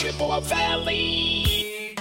Chippewa Valley.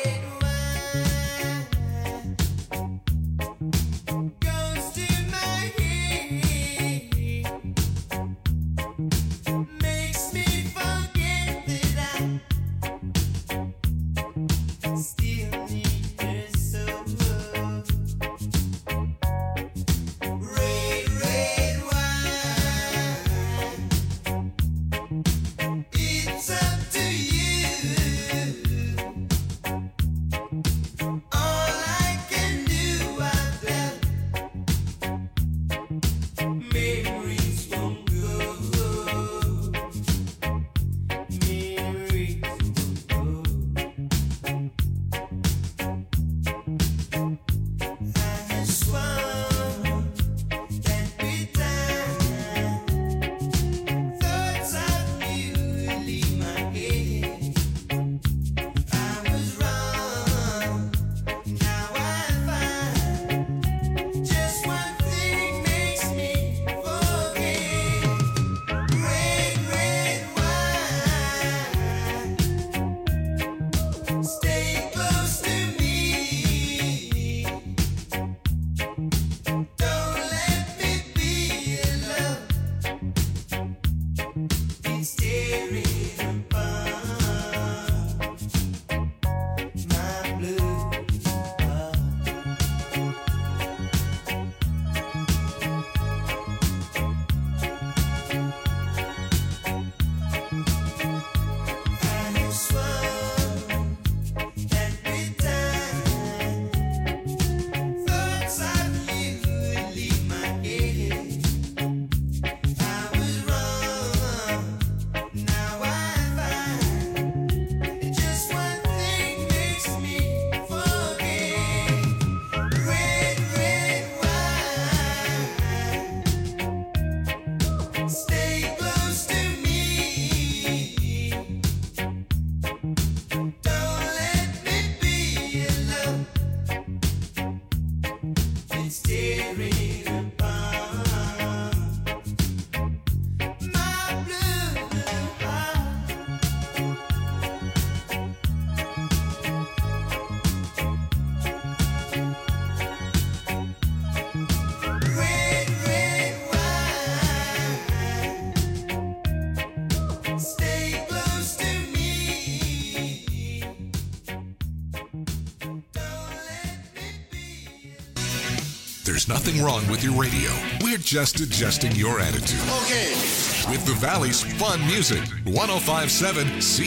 There's nothing wrong with your radio. We're just adjusting your attitude. Okay. With the Valley's fun music, 105.7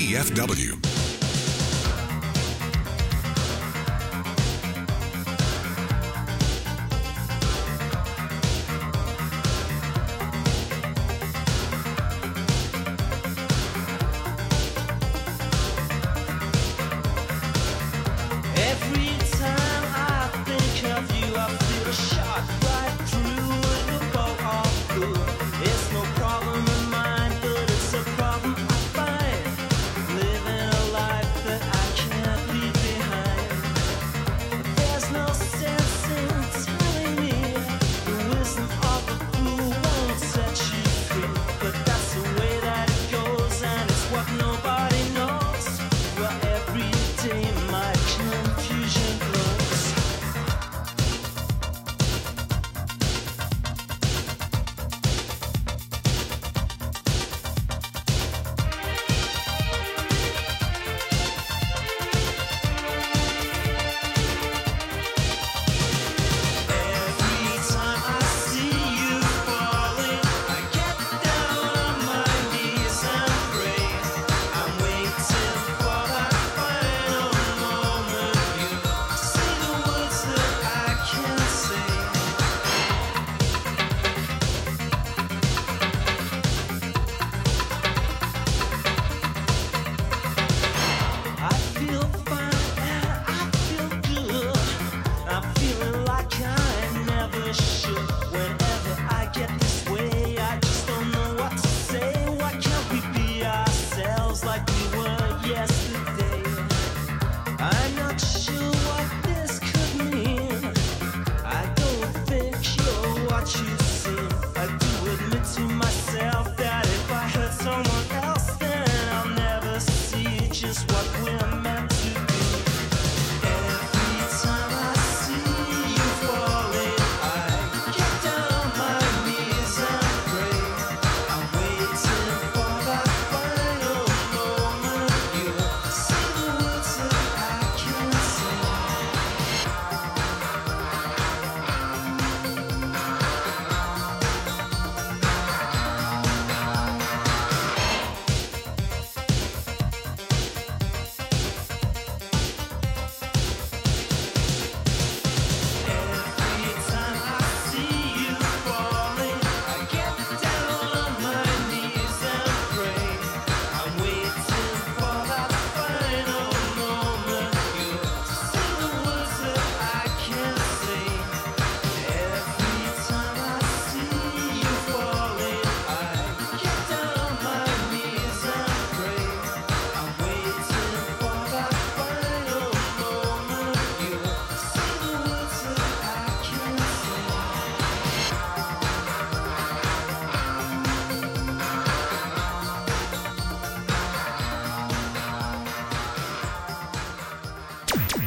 CFW. It's no problem of mine, but it's a problem I find living alone.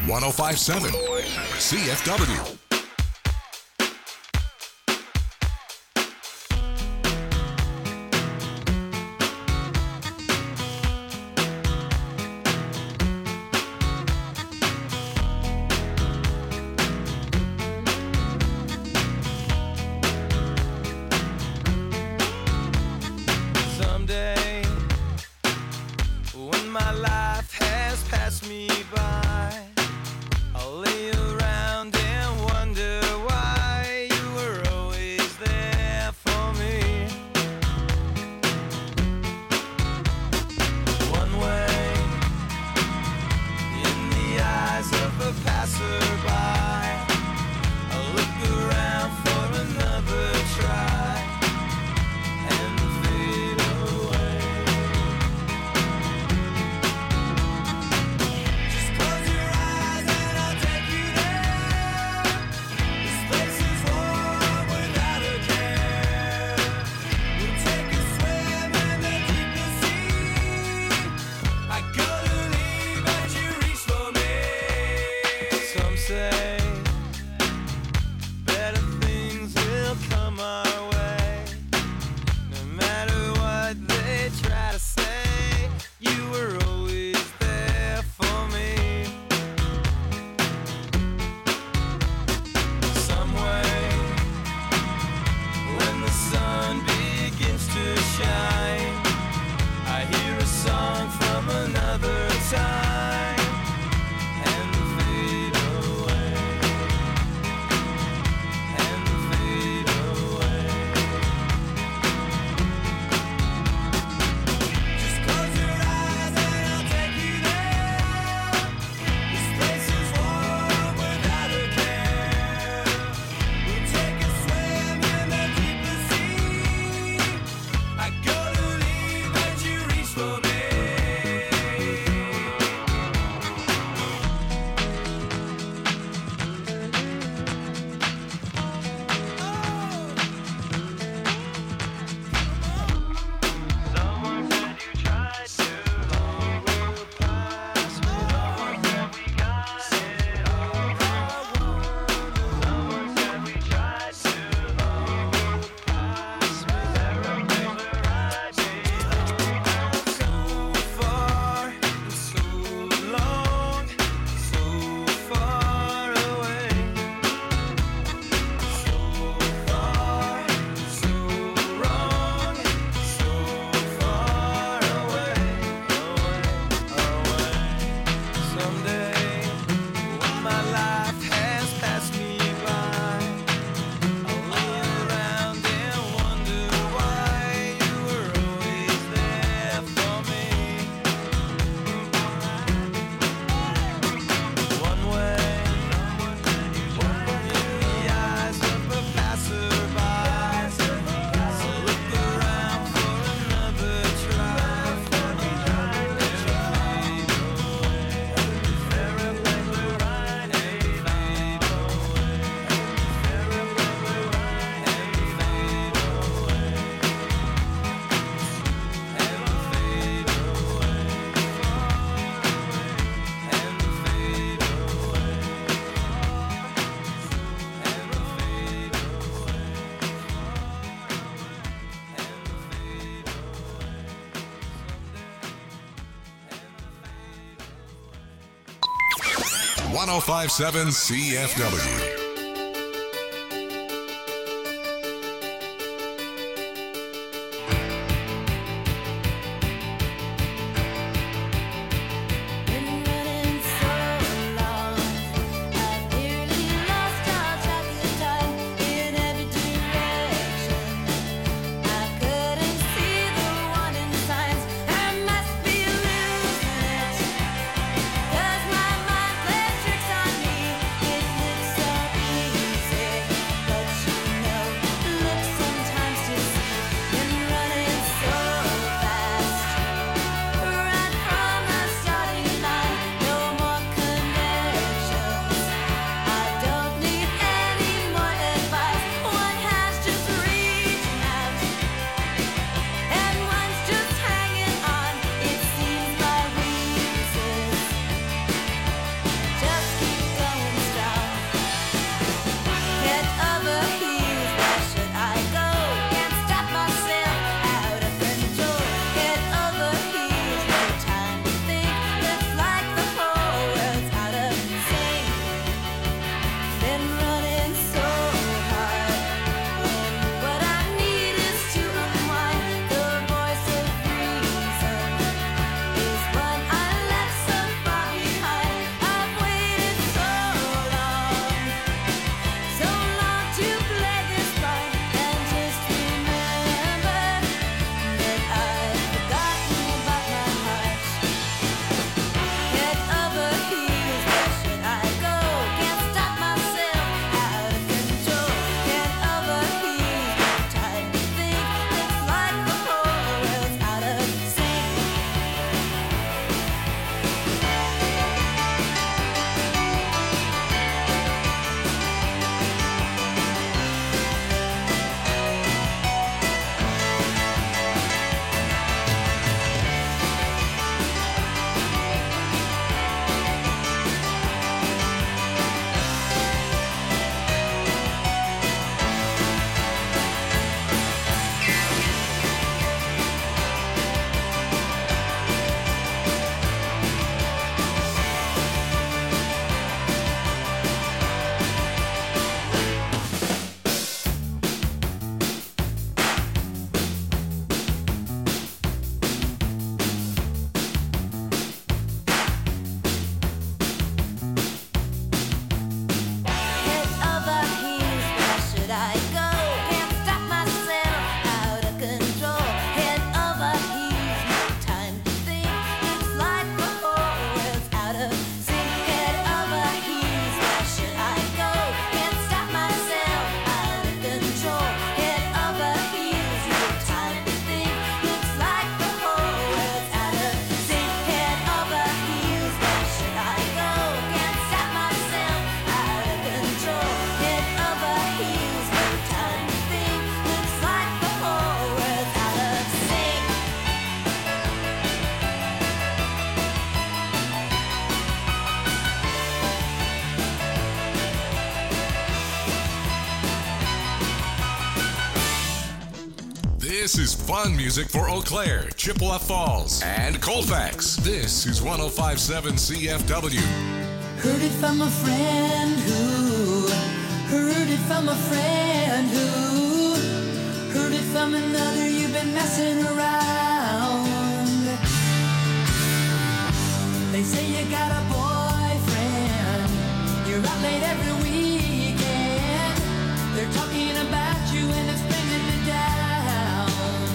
1057 CFW. Someday, when my life has passed me by, I'll lay around and wonder why you were always there for me. One way, in the eyes of a passerby, I look around for another try and fade away. Just close your eyes and I'll take you there. This place is warm without a care. We'll take a swim in the deeper sea. I gotta leave but you reach for me. Some say better things will come our way. No matter what they try to say, you were always there for me. Some way, when the sun begins to shine, I hear a song from another time and fade away, and fade away. Just close your eyes and I'll take you there. This place is warm without a care. We'll take a swim in the deeper sea. I gotta leave but you reach for me. Someone said you tried to overpass me. Someone said we got it all wrong. Someone said we tried to overpass me. Everything were right, so far and so long, so far away. So far, so wrong, so far away, away. Someday, when my life has passed me by, I'll lay around and wonder why you were always there for me. One way, in the eyes of a passerby, I look around for another try and fade away. Everything we're right and fade away. Everything we're right and fade away. And fade away. And fade away. And fade away. 1057 CFW. Been running so long, I've nearly lost all track of time in every direction. I couldn't see the warning signs. I must be losing it, 'cause my mind plays tricks on me. It looks so This is fun music for Eau Claire, Chippewa Falls, and Colfax. This is 105.7 CFW. Heard it from a friend who heard it from a friend who heard it from another. You've been messing around. They say you got a boyfriend. You're out late every weekend. They're talking about you and it's bringing me down.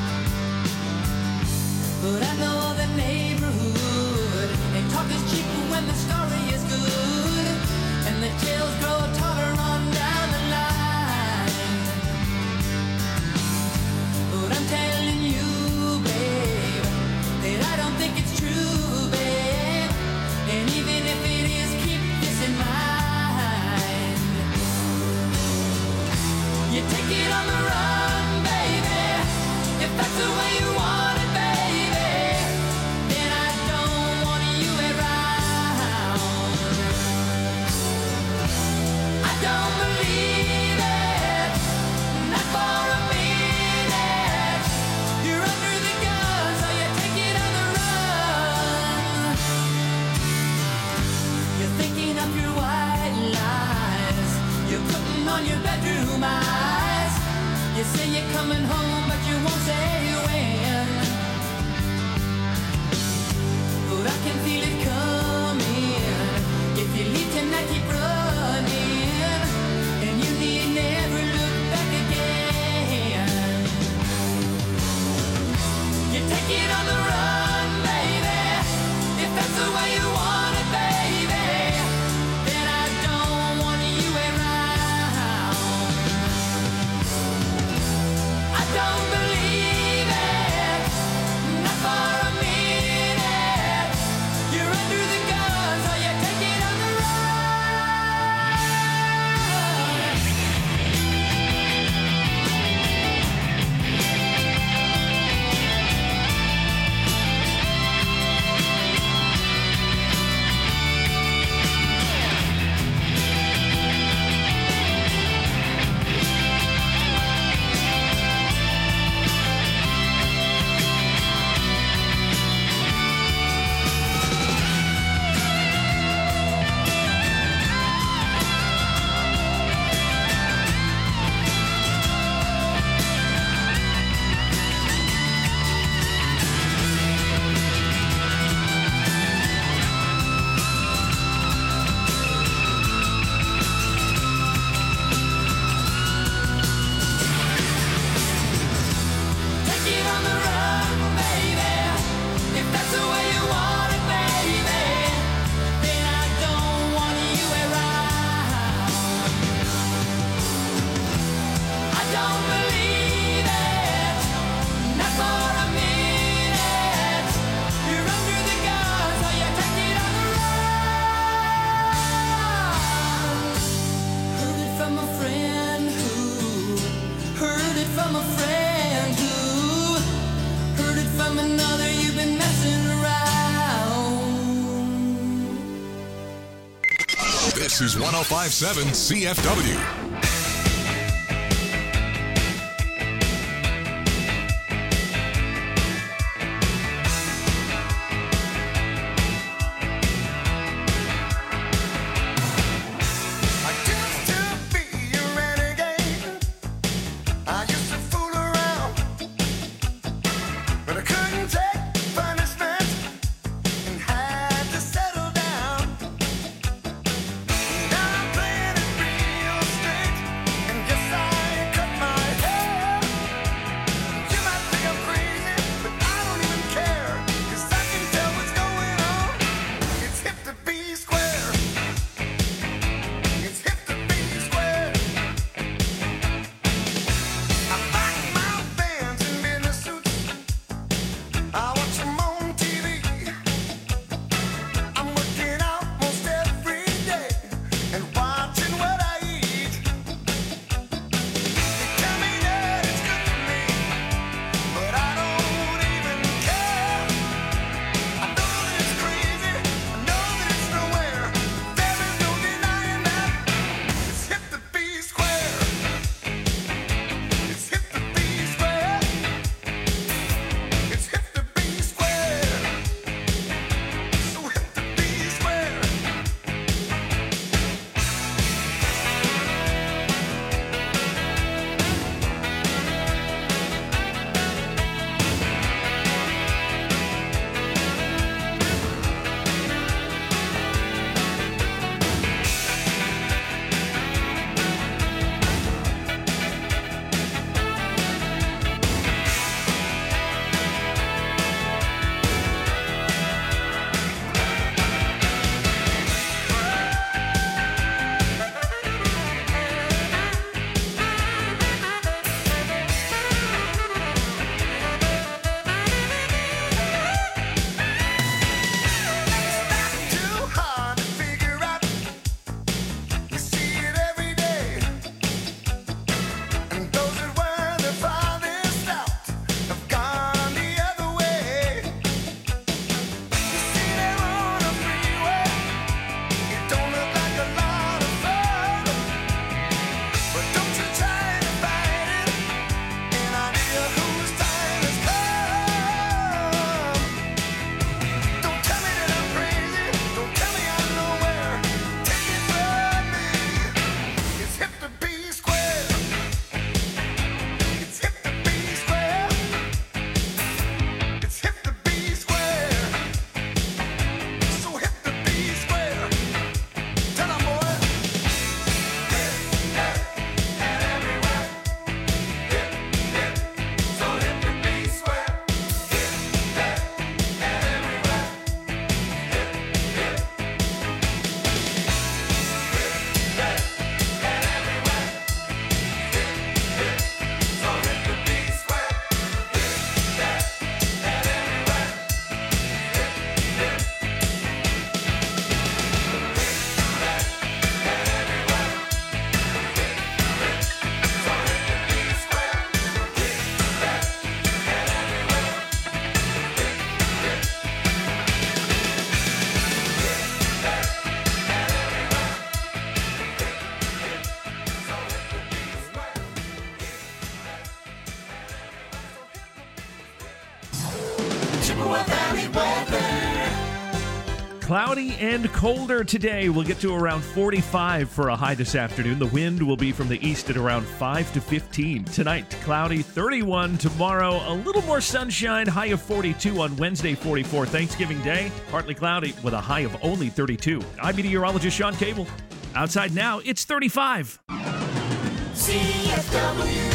But I know the neighborhood, and talk is cheap when the story is good, and the tales grow taller on down the line. But I'm telling you, babe, that I don't think it's true, babe. And even if it is, keep this in mind. You take it on the run, baby, if that's the way you want it, baby. Then I don't want you around. I don't believe it, not for a minute. You're under the gun, so you take it on the run. You're thinking of your white lies. You're putting on your bedroom eyes. You say you're coming home, but you won't say when. But I can feel it coming. If you leave tonight, keep running, and you need never look back again. You take it on the run, baby, if that's the way you want it, baby. Then I don't want you around. I don't believe it, not for a minute. You're under the gun, so you take it on the run. Take it on the run, baby, if that's the way you want it, baby. Then I don't want you around. I don't believe it, not for a minute. You're under the gun, so you take it on the run. Heard it from a friend who heard it from a friend who heard it from another. You've been messing around. This is 105.7 CFW. I used to be a renegade. I used to fool around, but I couldn't take punishment and had to settle down. Now I'm playing it real straight. Cloudy and colder today. We'll get to around 45 for a high this afternoon. The wind will be from the east at around 5 to 15. Tonight, cloudy, 31. Tomorrow, a little more sunshine, high of 42 on Wednesday, 44. Thanksgiving Day, partly cloudy with a high of only 32. I'm meteorologist Sean Cable. Outside now, it's 35. CFW.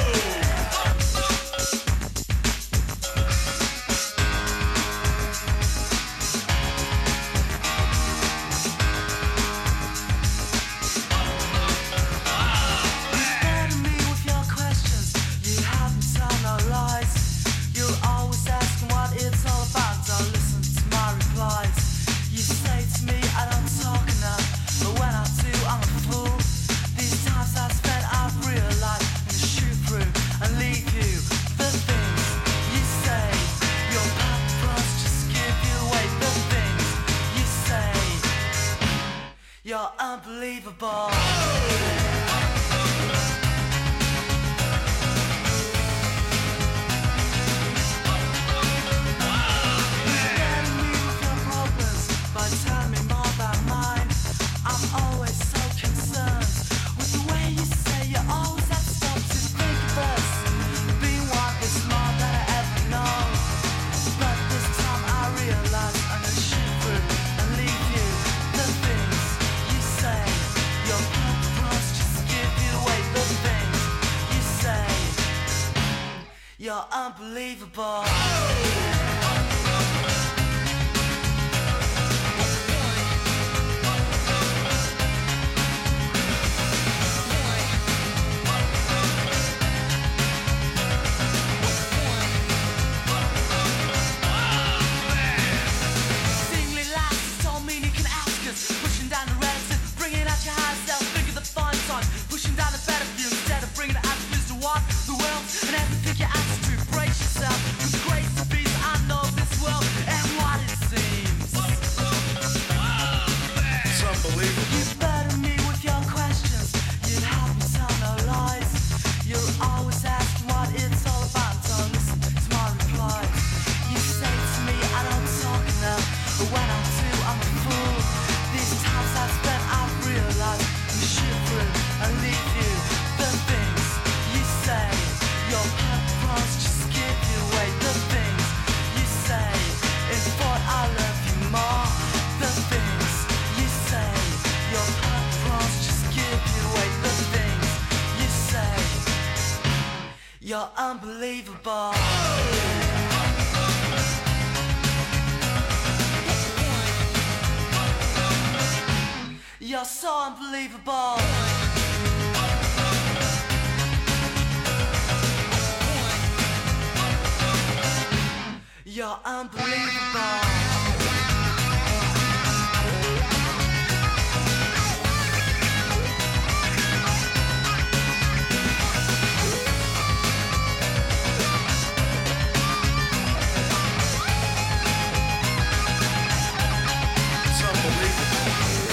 You're unbelievable. You're unbelievable. Seemingly lies don't mean you can ask us. Pushing down the reds, bringing out your high self, figure the fun on. Pushing down the better view instead of bringing the attributes to what the world and everything you ask to brace yourself with the grace of peace. I know this world and what it seems. It's unbelievable. You burden me with your questions. You'd help me tell no lies. You're always asking what it's all about. Don't listen to my replies. You say to me I don't talk enough, but when I do I'm a fool. These times I've spent I've realized you shoot through and leave you. The things you say, your purpose just give you away. The things you say, in thought I love you more. The things you say, your purpose just give you away. The things you say, you're unbelievable. You're so unbelievable. You're unbelievable. It's unbelievable.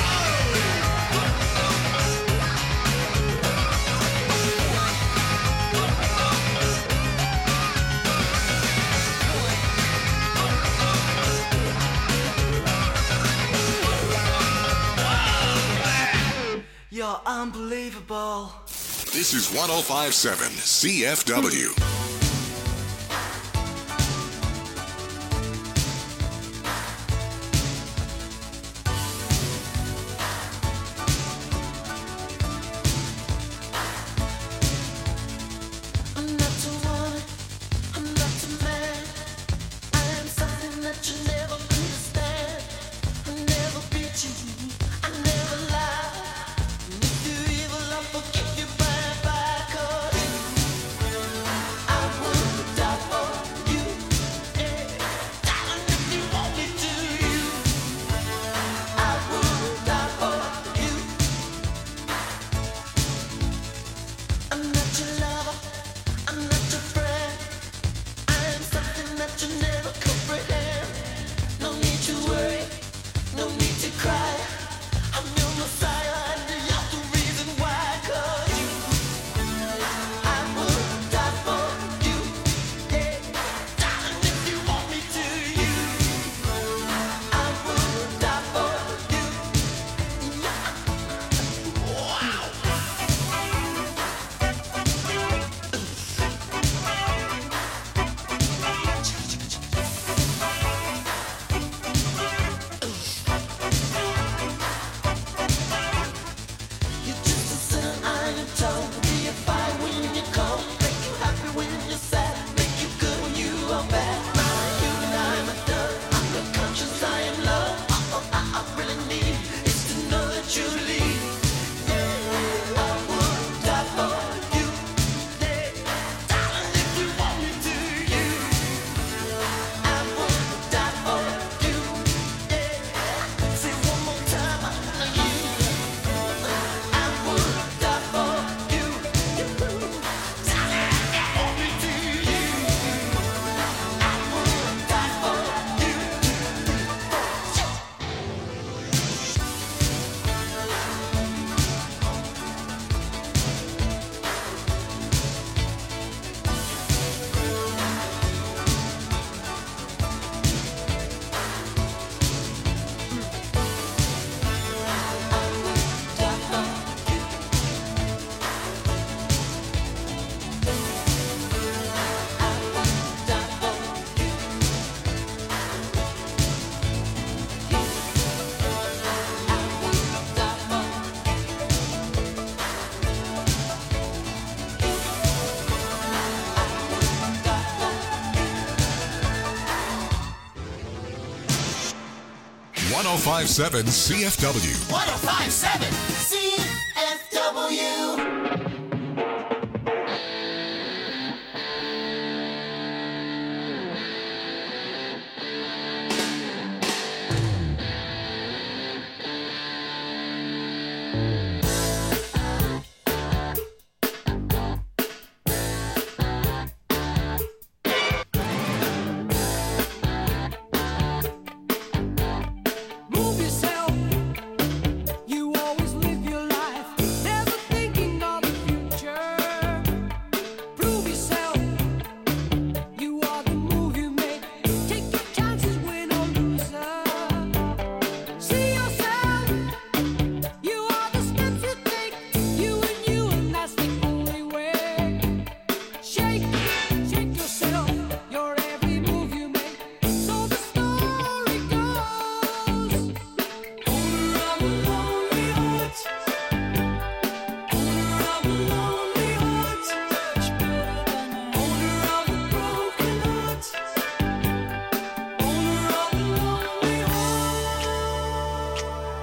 You're unbelievable. This is 1057 CFW. I'm not a woman, I'm not a man. I am something that you never understand. I never beat you, I never lie. And if you evil, I'll forgive you by 'cause I 1057 CFW. 1057 CFW. Move yourself. You always live your life, never thinking of the future. Prove yourself. You are the move you make. Take your chances, win or loser. See yourself. You are the steps you take. You, and that's the only way. Shake yourself. Your every move you make. So the story goes. Owner of a lonely heart. Owner of a lonely heart. Owner of a broken heart. Owner of a lonely heart.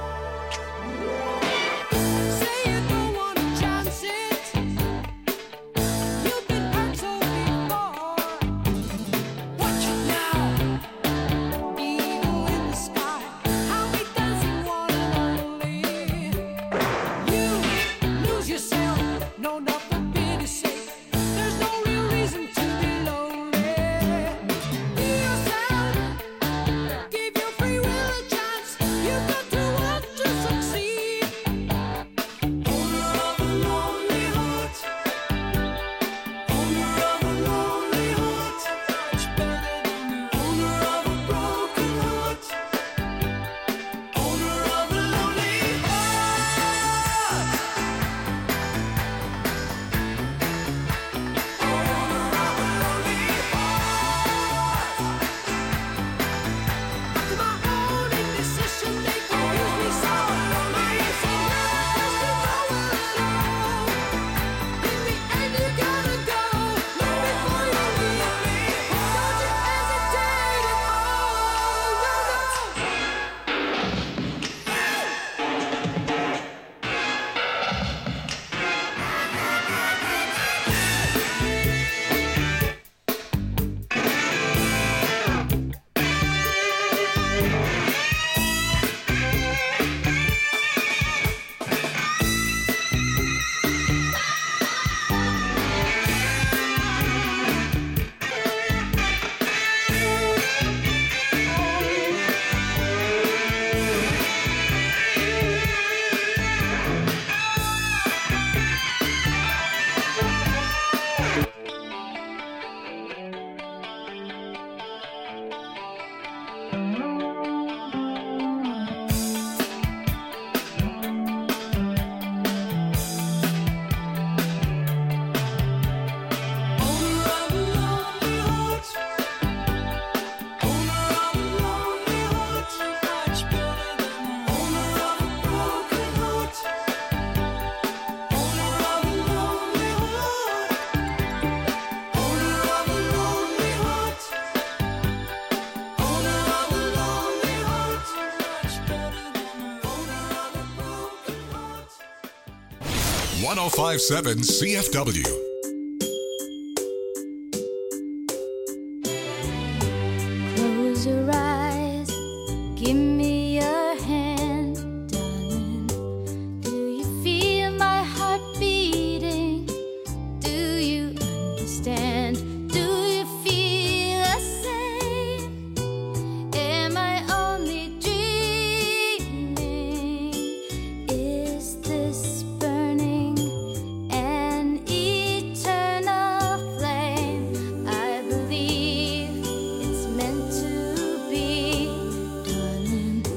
Say you don't want to chance it. You've been hurt so before. Watch it now. Eagle in the sky. How we dancing one and only. You lose yourself. No, not for pity's sake. There's no real reason to be lonely. Be yourself. Give your free will a chance. You've got to want to succeed. Owner of a lonely heart. Owner of a lonely heart. Much better than the owner of a broken heart. Owner of a lonely heart. Owner of a lonely heart. After my own indecision, they confuse me so. My answer was to go alone. In the end, you gotta go. Look before you leave me. Don't you hesitate at all. No, no. Owner of a lonely heart. Owner of a lonely heart. Much better than the owner of a broken heart. Owner of a lonely heart. Owner of a lonely heart. Owner of a lonely heart. Much better than the owner of a broken heart. 1057 CFW. Close your eyes, give me your hand, darling. Do you feel my heart beating? Do you understand? Do you feel the same? Am I only dreaming? Is this burning an eternal flame? I believe it's meant to be, darling.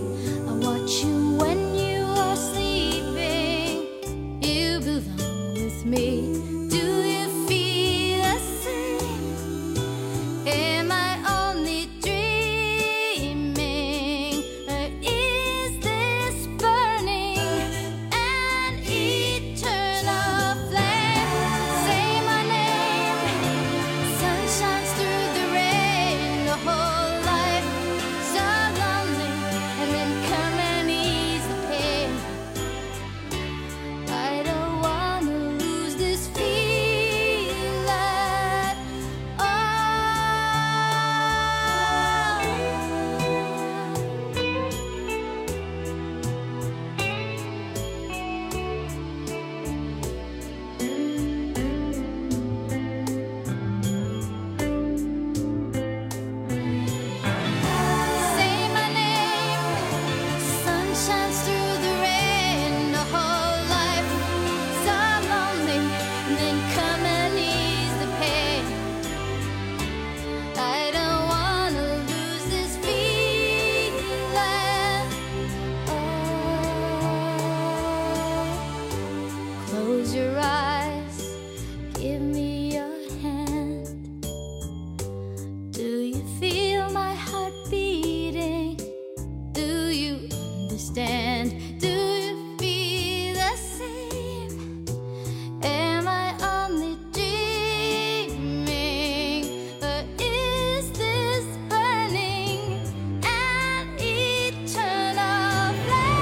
understand. Do you feel the same? Am I only dreaming? Or is this burning an eternal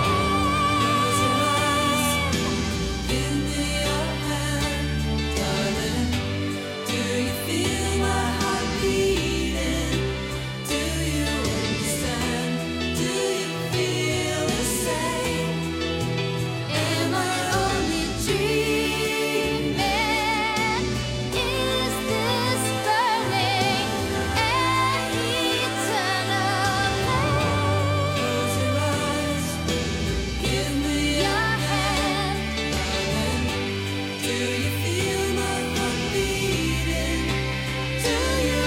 flame? Give me your hand, darling. Do you feel my heart beating? Do you understand? Do you feel the same? Am I only dreaming? Is this burning an eternal flame? Close your eyes. Give me Your hand, Do you feel my heart beating? do you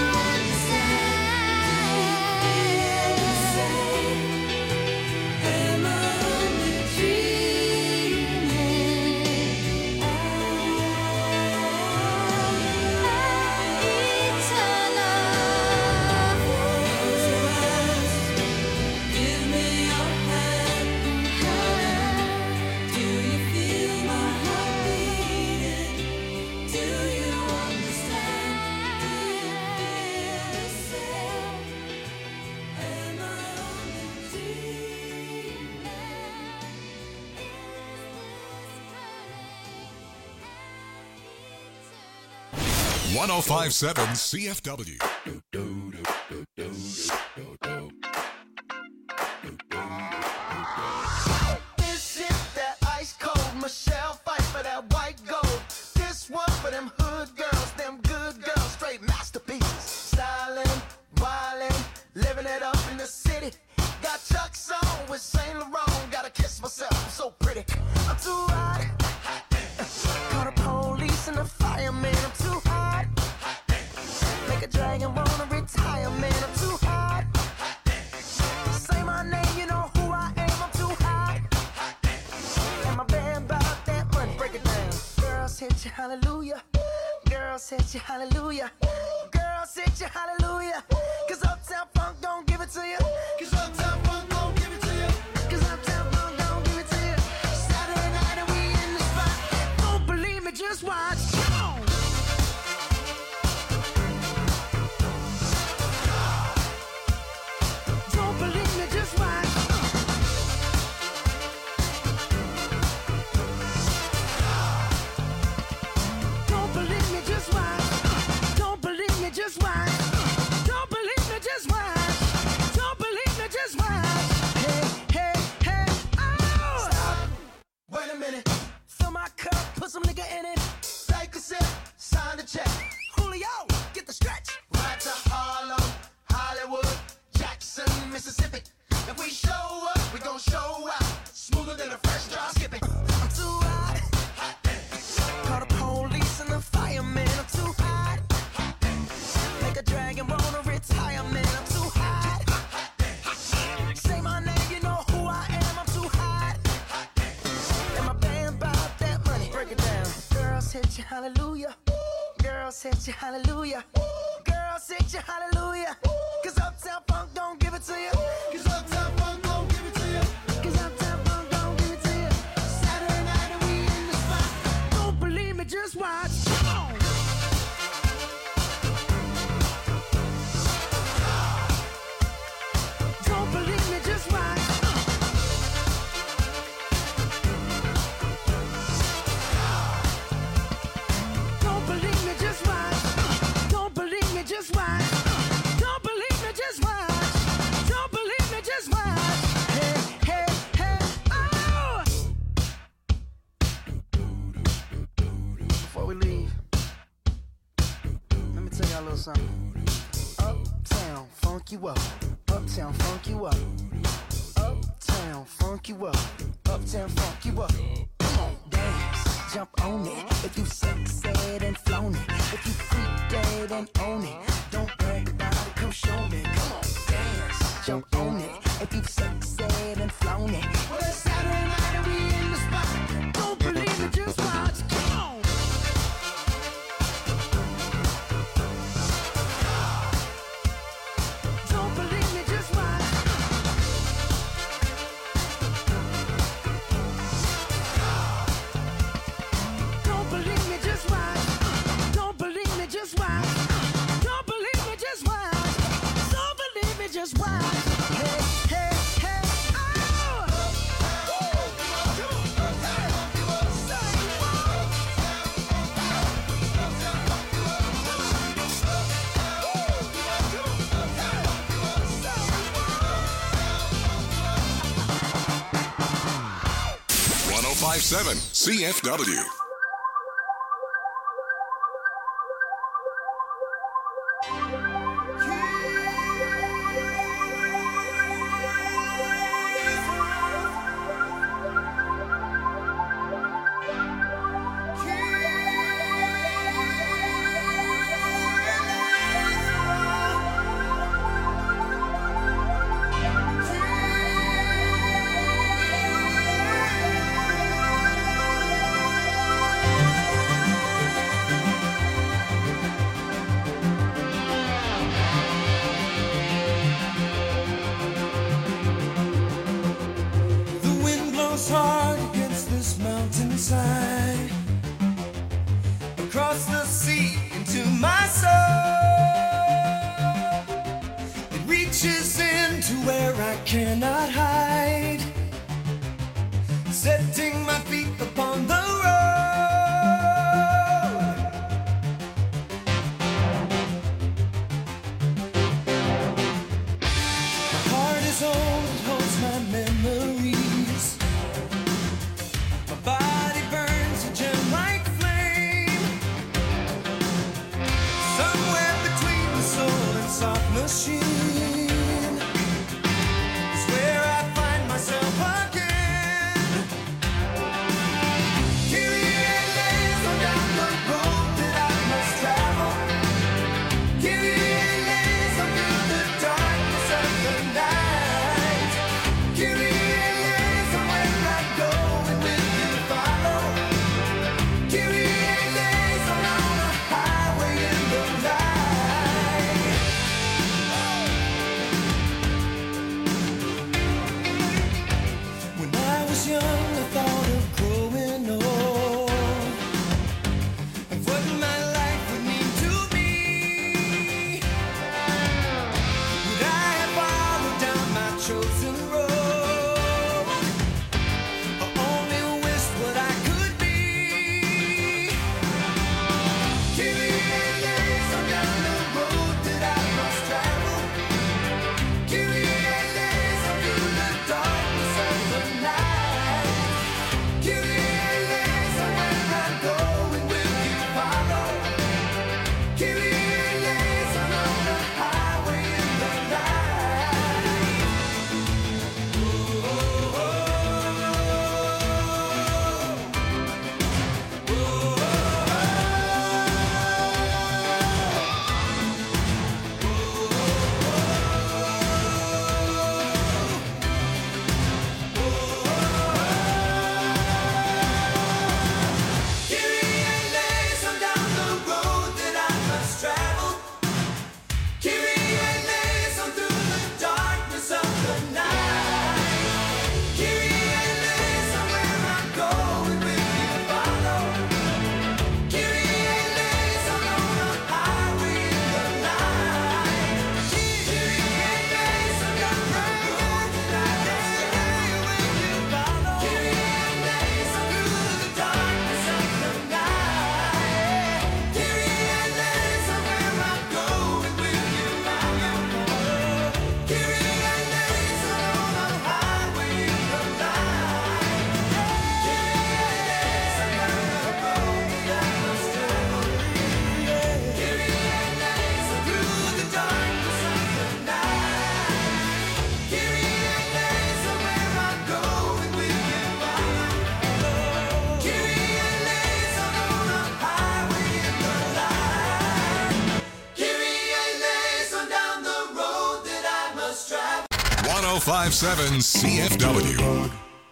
understand? Am I only dreaming? Close your eyes. Give me your hand. Do you feel my heart beating? Do you understand? Do you feel the same? Am I only dreaming? 1057 CFW. This is that ice cold Michelle fight for that white gold. This one for them hood girls, them good girls, straight masterpieces. Styling, wildin', living it up in the city. Got Chuck's on with Saint Laurent. Gotta kiss myself, I'm so pretty. I'm too hot. Call the police and the fireman. I'm too hot. Make a dragon wanna retire, man. I'm too hot. Say my name, you know who I am. I'm too hot. And my band bought that money. Break it down. Girls hit you, hallelujah. Girls hit you, hallelujah. Girls hit you, hallelujah. Cause Uptown Funk don't give it to you. Cause Uptown Funk don't give it to you. Cause Uptown Funk don't give it to you. Saturday night and we in the spot. Don't believe me, just watch. Come on. Don't believe me, just watch. Don't believe me, just watch. Don't believe me, just watch. Don't believe me, just watch. Don't believe me, just watch. Hey, hey, hey, oh! Stop. Wait a minute. Fill my cup, put some nigga in it. Take a sip, sign the check. Julio, get the stretch. Right to Harlem, Hollywood, Jackson, Mississippi. If we show up, we gon' show out. Smoother than a fresh drop skipping. I'm too hot. Call the police and the fireman. I'm too hot. Make a dragon wanna retire, man. I'm too hot. Say my name, you know who I am. I'm too hot. And my band bought that money. Break it down. Girls hit you, hallelujah. Girls hit you, hallelujah. Girls hit you, hallelujah. Cause Uptown Funk don't give it to you. Cause Uptown Funk don't give it to you. Cause Uptown Funk don't give it to you. Saturday night and we in the spot. Don't believe me, just watch. Come on. Don't believe me, just watch. Don't believe me, just watch. Don't believe me, just watch. Don't believe me, just watch. Don't believe me, just watch. Hey, hey, hey, oh! Before we leave, let me tell y'all a little something. Uptown, funk you up. Uptown, funk you up. Uptown, funk you up. Uptown, funk you up. Come on, dance, jump on it. If you sexed and flown it. If you freak dead and own it. Don't brag about it, come show me. Come on, dance, jump on it. If you sexed and flown it. Well, it's Saturday night and we in the spot. Don't believe it, just watch. Come on. Don't believe me, just watch. 1057 CFW. The wind blows hard against this mountainside, across the sea into my soul. It reaches into where I cannot hide, setting my feet upon the road. My heart is old, it holds my memories. My body burns a gem-like flame. Somewhere between the soul and soft machine is where I find myself again. Kyrie eleison, down the road that I must travel. Kyrie eleison, through the darkness of the night. Kyrie eleison, where I go and will you follow? Kyrie eleison, on a highway in the night. When I was young, I thought of growing old, of what my life would mean to me. Would I have followed down my chosen road, or only wished what I could be? Kyrie eleison, down the road that I must travel. Kyrie eleison, through the darkness of the night. Kyrie eleison, where I go and will you follow? Kyrie eleison, on the highway in the night. 1057 CFW.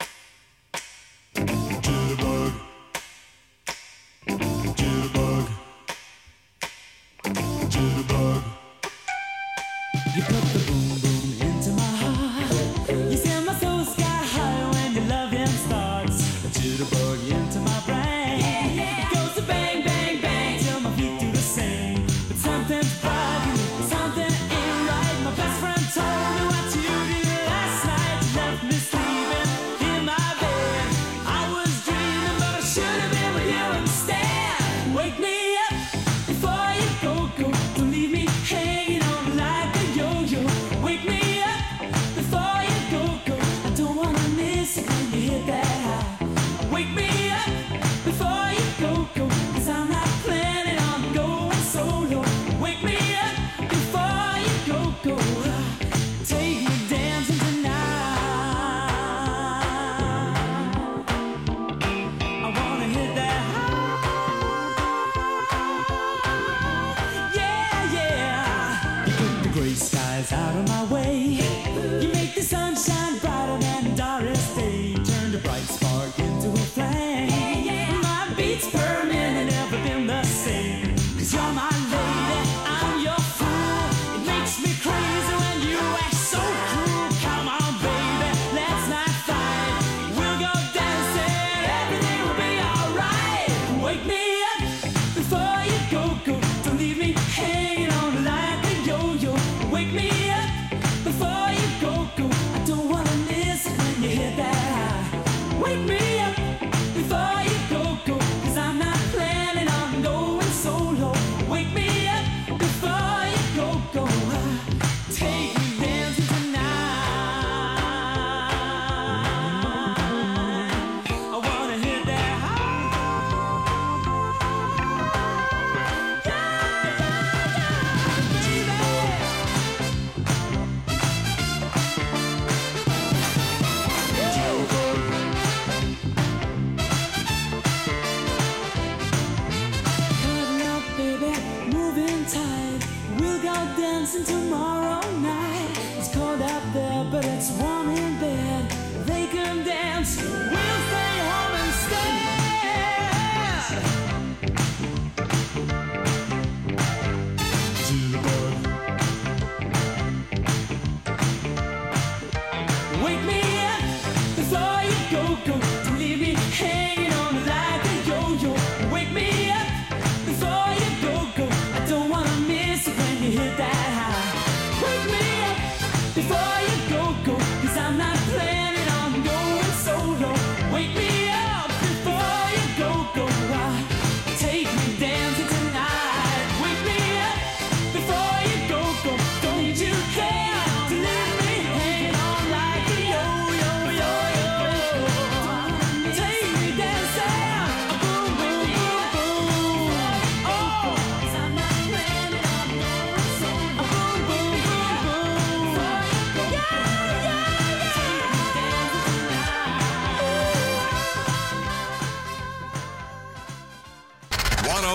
You put the boom boom into my heart. You send my soul sky high when your loving starts. A jitterbug into my brain. It goes to bang bang bang till my feet do the same. But something's bugging, something ain't right. My best friend told me what you did last night. You left me sleeping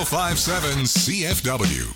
1057 CFW.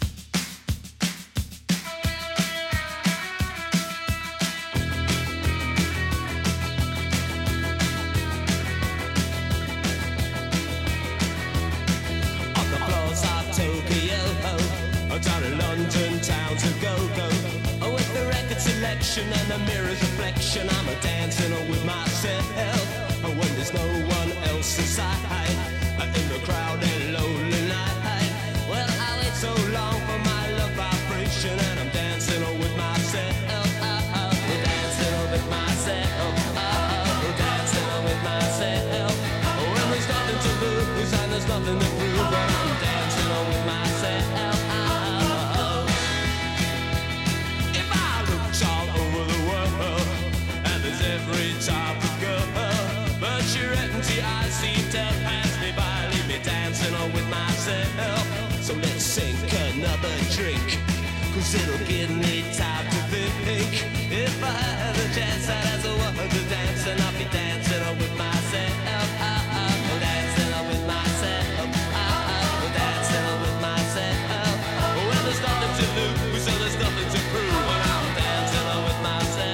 On the floors of Tokyo, down in London town to go. With the record selection and the mirror's reflection, I'm a dancing with myself. When there's no one else inside, in the crowd and lonely night. Well, I wait so long for my love vibration, and I'm dancing with myself. Dancing with myself. Dancing with myself. When there's nothing to lose and there's nothing to prove, but I'm dancing with myself. If I looked all over the world, and there's every type of girl, but you're empty, I seem to pass me by, leave me dancing with myself. So let's sink another drink, 'cause it'll give me time to think. If I had a chance, I'd ask a woman to dance, and I'll be dancing with myself. Dancing with myself. Dancing with myself. Well, there's nothing to lose, so there's nothing to prove, but I'm dancing with myself.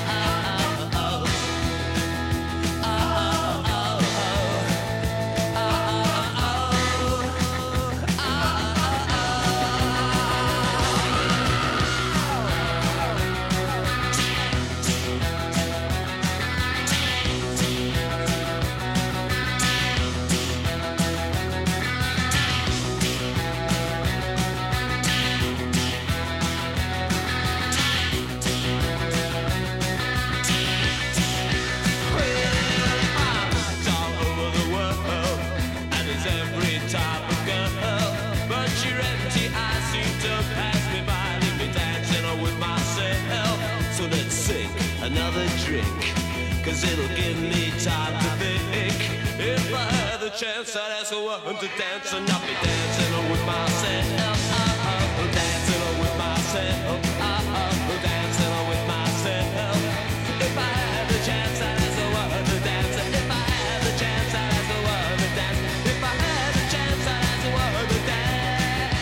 All over the world, and there's every type of girl, but you're empty, I seem to pass me by, leave me dancing with myself. So let's sink another drink, 'cause it'll give me time to think. If I had the chance, I'd ask a woman to dance, and I'll be dancing with myself. Dancing with myself. Dancing with myself. If I had the chance, I'd ask a woman to dance. If I had the chance, I'd ask a woman to dance. If I had the chance, I'd ask a woman to dance.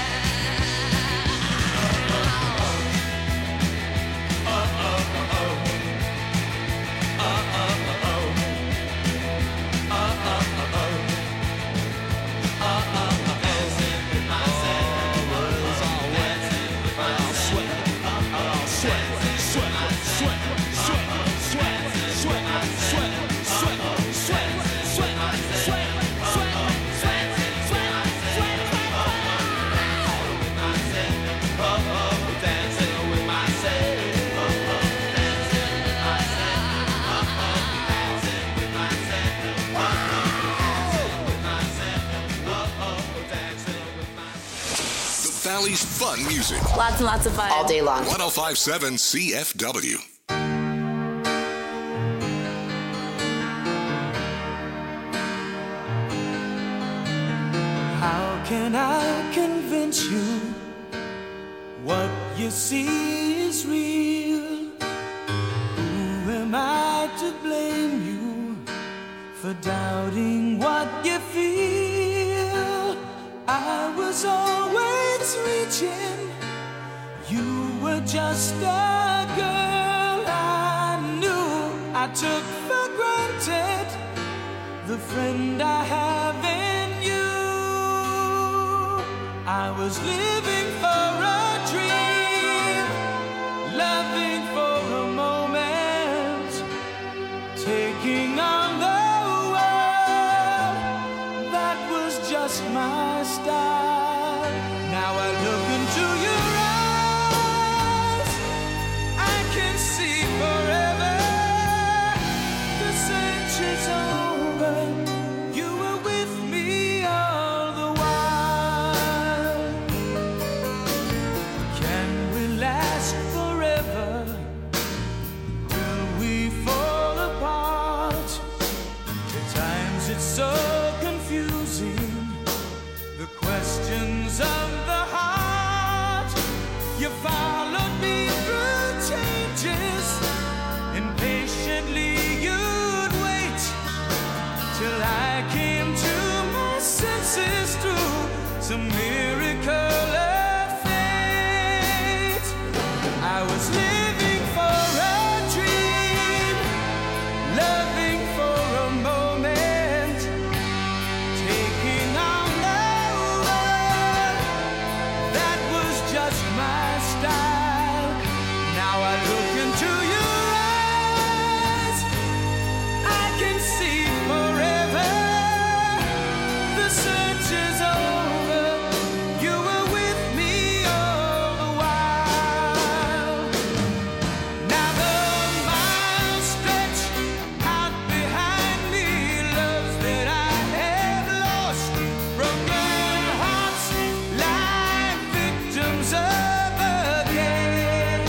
Dancing with myself. Was all wet, all sweat, all sweat, sweat, sweat, sweat, sweat, sweat, sweat, sweat, sweat, sweat, sweat, sweat, dancing with myself. The Valley's fun music. Lots and lots of fun. all day long. 1057 CFW. How can I convince you what you see is real? Who am I to blame you for doubting what you feel? I was always reaching, you were just a girl I knew. I took for granted the friend I have in you. I was living for a dream, loving for a moment, taking on the world. That was just my style. Now I look into your eyes, I can see forever. The search is over. You were with me all the while. Can we last forever? Will we fall apart? At times it's so confusing, the questions of the heart. You followed me through changes, and patiently you'd wait till I came to my senses through some miracle of fate. I was living for a dream, loving for a moment, taking on the world. That was just my style. Now I look into your eyes, I can see forever. The search is over. You were with me all the while. Now the miles stretch out behind me, loves that I have lost, broken hearts lie victims of again.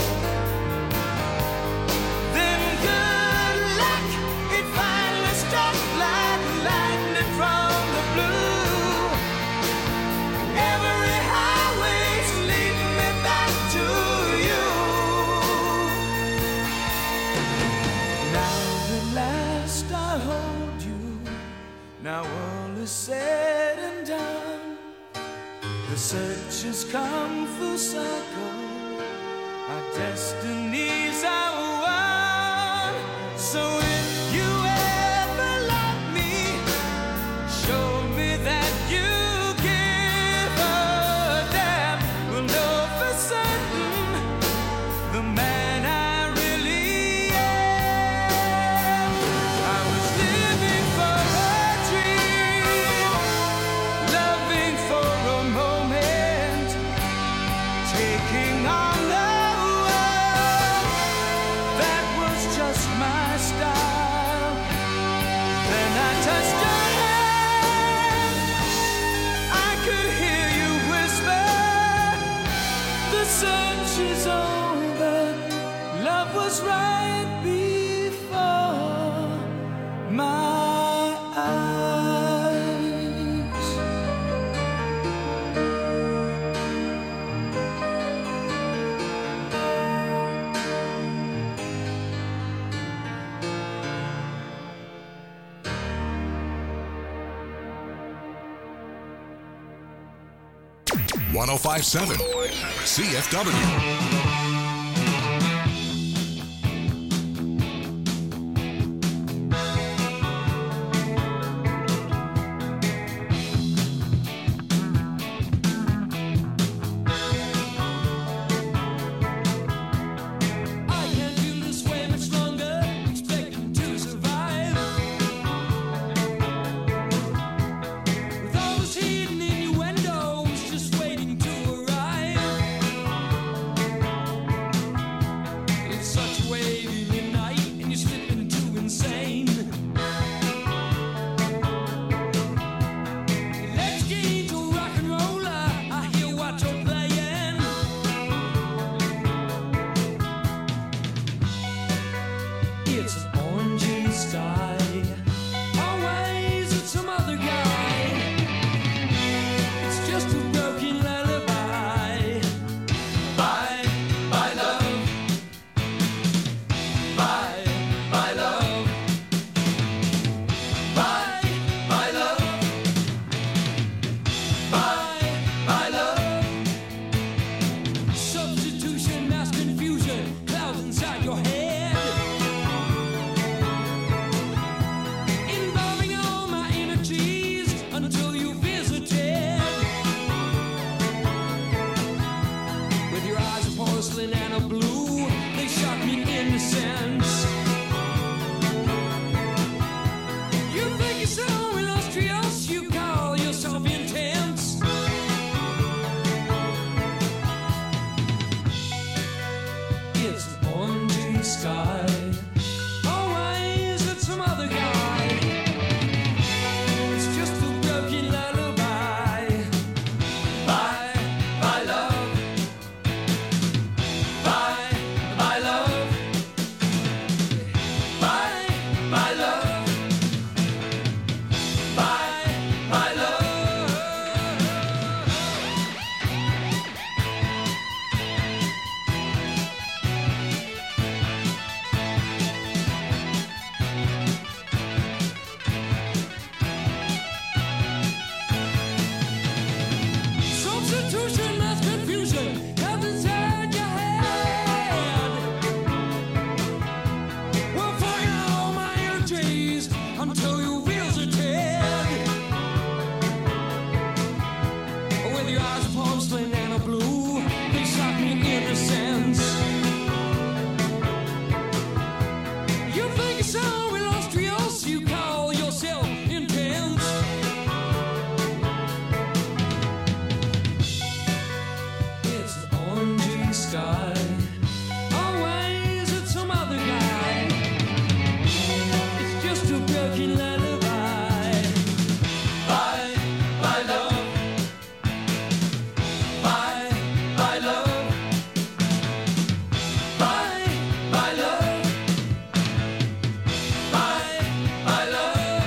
Then good luck, it finally struck like lightning from the blue. Every highway's leading me back to you. Now at last I hold you. Now all is said and done. The search has come full circle. Our destinies are one. So if you ever love me, show me that you give a damn. We'll know for certain the man I really am. I was living for a dream, loving for a moment, taking on the world. That was just my style. Then I touched your hand, I could hear you whisper, the search is over. Love was right before my eyes. .1057 CFW. I can't do this way much longer, expecting to survive. With all this hidden innuendos just waiting to arrive. until your wheels are dead. With your eyes porcelain and a blue, they shock me innocence. You think it's so illustrious, you call yourself intense. It's an orangey sky. Always it's some other guy. It's just a broken lullaby. Bye, bye, love. Bye, bye, love. Bye, bye, love. Bye, bye, love.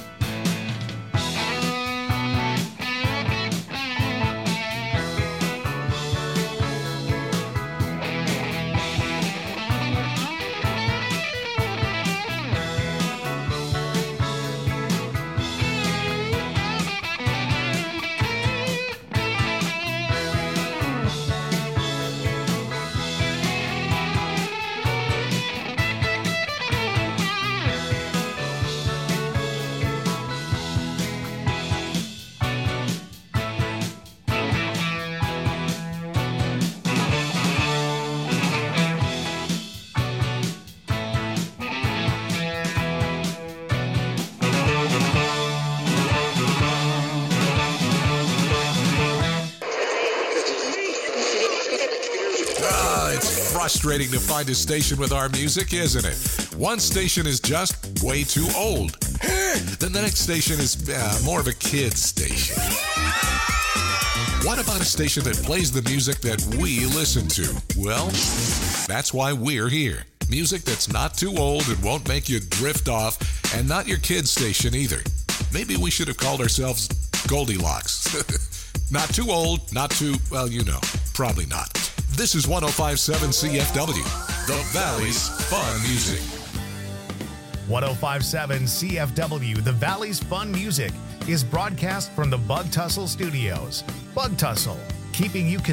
It's frustrating to find a station with our music, isn't it? One station is just way too old. Then the next station is more of a kid's station. What about a station that plays the music that we listen to? Well, that's why we're here. Music that's not too old and won't make you drift off, and not your kid's station either. Maybe we should have called ourselves Goldilocks. Not too old, not too, well, you know, probably not. This is 105.7 CFW, the Valley's Fun Music. 105.7 CFW, the Valley's Fun Music, is broadcast from the Bug Tussle Studios. Bug Tussle, keeping you